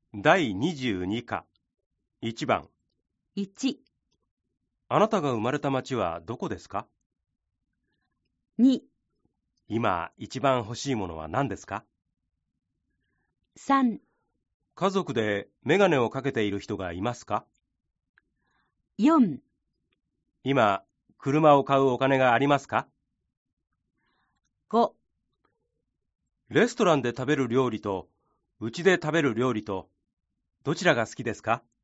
第22課1番。 1、 あなたが生まれた町はどこですか？ 2、 今一番欲しいものは何ですか？ 3、 家族でメガネをかけている人がいますか？ 4、 今車を買うお金がありますか？ 5、 レストランで食べる料理とうちで食べる料理とどちらが好きですか？